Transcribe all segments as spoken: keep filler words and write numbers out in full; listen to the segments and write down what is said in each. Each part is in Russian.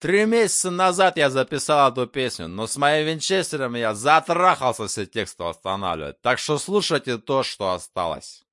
Три месяца назад я записал эту песню, но с моим винчестером я затрахался все тексты восстанавливать. Так что слушайте то, что осталось.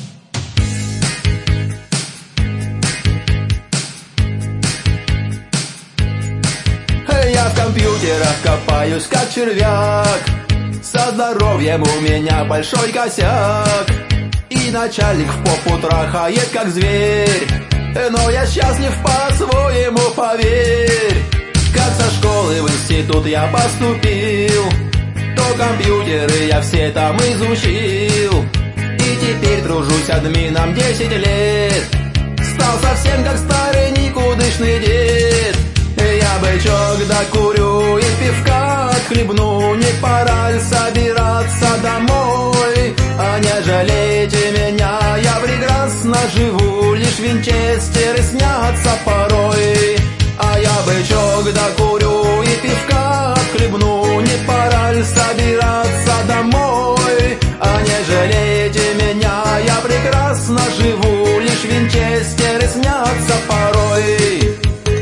Я в компьютерах копаюсь как червяк, со здоровьем у меня большой косяк, и начальник в попу трахает как зверь. Но я счастлив по-своему, поверь. Как со школы в институт я поступил, то компьютеры я все там изучил. И теперь тружусь админом десять лет. Стал совсем как старый никудышный дед. Я бычок докурю и пивка отхлебну. Не пора ли собираться домой? А не жалейте меня, я прекрасно живу. Лишь винчестеры снятся порой. А я бычок докурю и пивка отхлебну. Не пора ли собираться домой? А не жалейте меня, я прекрасно живу. Лишь винчестеры снятся порой.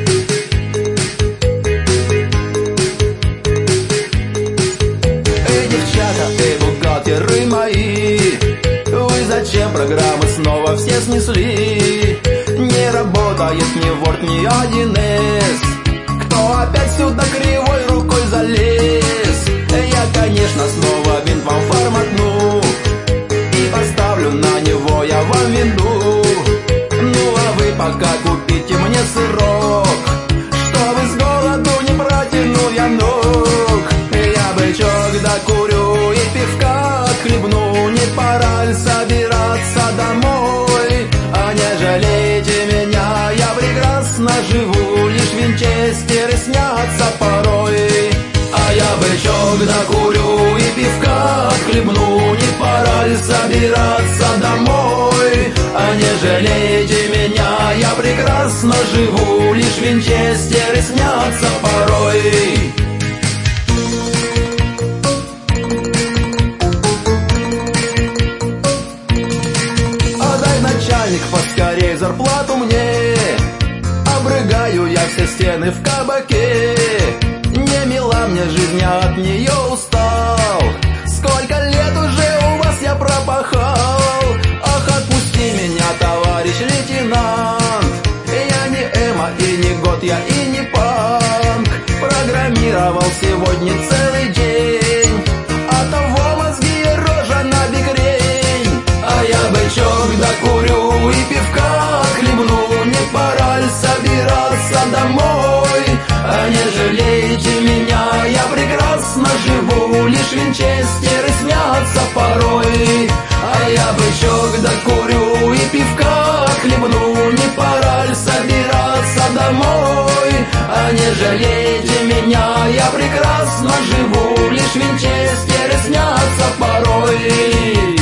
Бухгалтеры мои, вы зачем программы снова все снесли? Не работает ни Word, ни один эс. Кто опять сюда кривой рукой залез? Я, конечно, снова винт вам форматну и поставлю на него я вам винду. Ну а вы пока купите мне сырок, чтобы с голоду не протянул я ног. Я бычок докурю и пивка отхлебну. Не пора ли собираться домой? А не жалейте меня, я прекрасно живу. Лишь винчестеры снятся порой. А я бычок докурю и пивка отхлебну. Не пора ли собираться домой? А не жалейте меня, я прекрасно живу. Лишь винчестеры снятся порой. Начальник, поскорей зарплату мне. Обрыгаю я все стены в кабаке. Не мила мне жизнь, я от нее устал. Сколько лет уже у вас я пропахал. Ах, отпусти меня, товарищ лейтенант. Я не Эма и не год, я и не панк. Программировал сегодня целый день, а того мозги и рожа на бигрень. А я бычок докурю и пивка отхлебну. Не пора ли собираться домой? А не жалейте меня, я прекрасно живу. Лишь винчестеры снятся порой. А я бычок докурю и пивка отхлебну. Не пора ли собираться домой? А не жалейте меня, я прекрасно живу. Лишь винчестеры снятся порой.